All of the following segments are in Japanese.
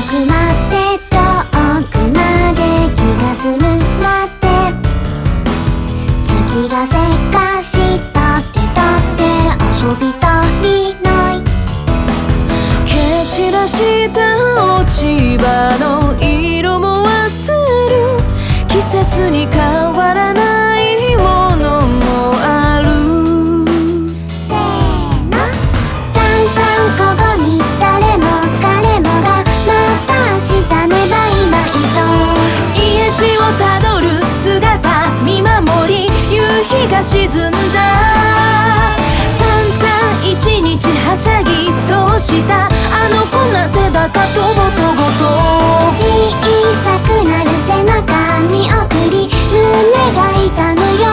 くまで遠くまで気が済むまで月がせかしたってだって遊び足りない蹴散らした落ち葉の色も忘れる季節に変わらないものもあるせーのさんさんここに誰も彼もがまた明日ねバイバイと家路をたどる姿見守り夕日が沈んだ散々一日はしゃぎ通したあの子なぜだかとぼとぼと小さくなる背中見送り胸が痛むよ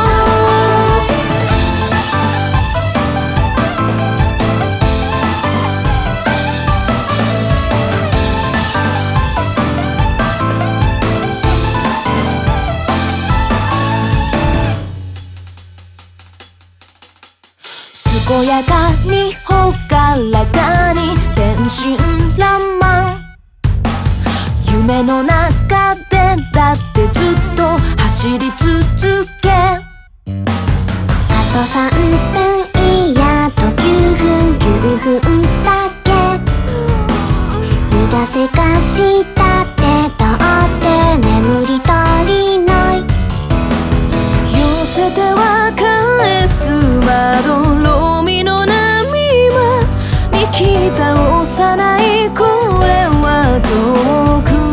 健やかにほからかに天真爛漫夢の中でだってずっと走り続けあと3分いやと9分9分だけ日がせかしたってだって眠り足りない寄せては返す窓ロミの波間に聞いた幼い声は遠く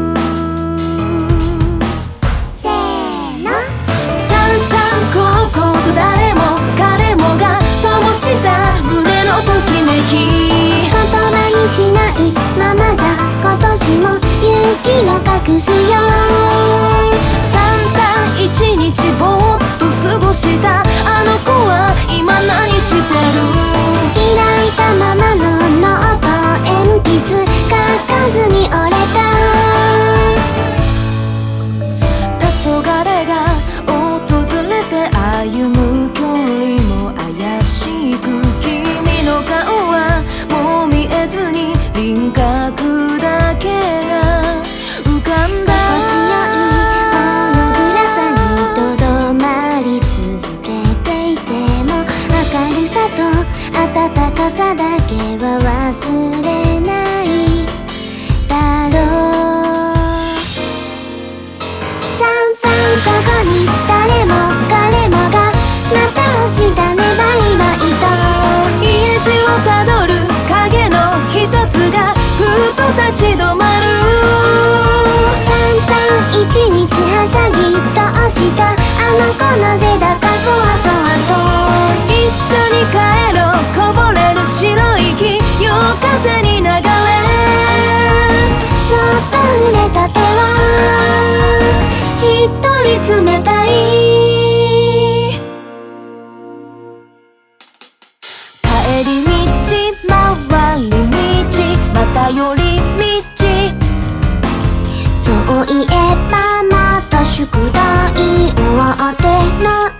せーのさんさんここと誰も彼もが灯した胸のときめき言葉にしないままじゃ今年も雪が隠すよ淡々一日ぼーっと過ごしたあの子は今何してる開いたままのノート鉛筆書かずに折れた黄昏が訪れて歩む距離も怪しく君の顔はもう見えずに輪郭だけが浮かんだ心地よいほの暗さにとどまり続けていても明るさと温かさだけは忘れないだろうさんさんここに誰も彼もがまた明日ねバイバイと家路をたどる影の一つがふと立ち止まる散々一日はしゃぎ通したあの子なぜだかそわそわと一緒に帰ろうこぼれる白い息夜風に流れそっと触れた手はしっとり冷たい帰り道回り道また寄り道そういえばまた宿題終わってない